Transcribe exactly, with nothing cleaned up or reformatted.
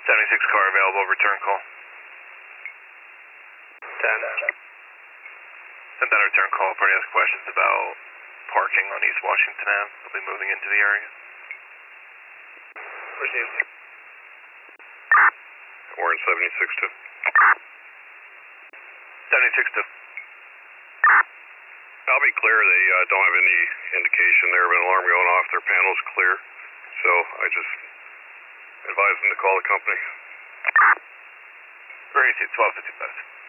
seventy-six car available, return call. ten. Send that a return call. Party has questions about parking on East Washington Avenue. They'll be moving into the area. Received. We're in seventy-six two. seventy-six two. I'll be clear, they uh, don't have any indication there of an alarm going off. Their panel's clear, so I just advise them to call the company. Great, twelve fifty-five.